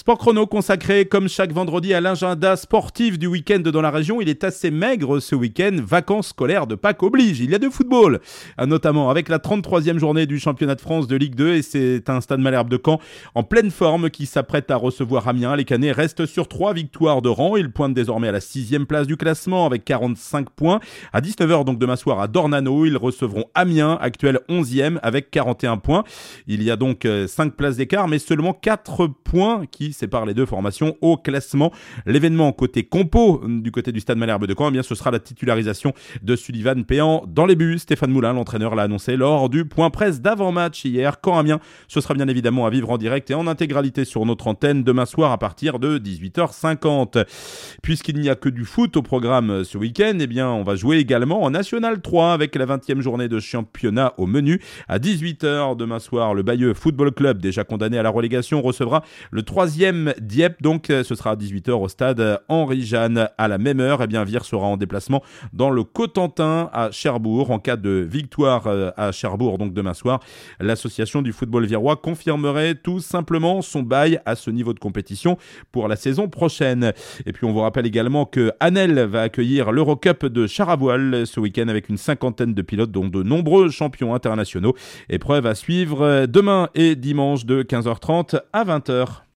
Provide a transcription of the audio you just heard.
Sport chrono consacré comme chaque vendredi à l'agenda sportif du week-end dans la région. Il est assez maigre ce week-end, vacances scolaires de Pâques oblige. Il y a de football, notamment avec la 33e journée du championnat de France de Ligue 2 et c'est un Stade Malherbe de Caen en pleine forme qui s'apprête à recevoir Amiens. Les Canets restent sur 3 victoires de rang. Ils pointent désormais à la 6e place du classement avec 45 points. À 19h donc demain soir à Dornano, ils recevront Amiens, actuel 11e avec 41 points. Il y a donc 5 places d'écart mais seulement 4 points qui séparent les deux formations au classement. L'événement côté compo du côté du Stade Malherbe de Caen, eh bien, ce sera la titularisation de Sullivan Péan dans les buts. Stéphane Moulin, l'entraîneur, l'a annoncé lors du point presse d'avant-match hier. Caen-Amiens, ce sera bien évidemment à vivre en direct et en intégralité sur notre antenne demain soir à partir de 18h50. Puisqu'il n'y a que du foot au programme ce week-end, eh bien, on va jouer également en National 3 avec la 20e journée de championnat au menu. À 18h demain soir, le Bayeux Football Club, déjà condamné à la relégation, recevra le 3e Dieppe. Donc, ce sera à 18h au stade Henri-Jeanne. À la même heure, eh bien, Vire sera en déplacement dans le Cotentin à Cherbourg. En cas de victoire à Cherbourg, donc demain soir, l'association du football virois confirmerait tout simplement son bail à ce niveau de compétition pour la saison prochaine. Et puis, on vous rappelle également que Annel va accueillir l'Eurocup de char à voile ce week-end avec une cinquantaine de pilotes, dont de nombreux champions internationaux. Épreuve à suivre demain et dimanche de 15h30 à 20h.